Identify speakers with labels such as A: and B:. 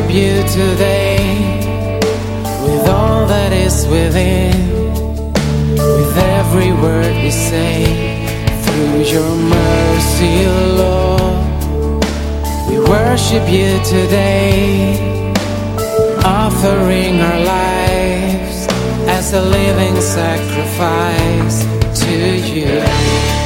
A: you today with all that is within, with every word we say. Through your mercy, Lord, we worship you today, offering our lives as a living sacrifice to you.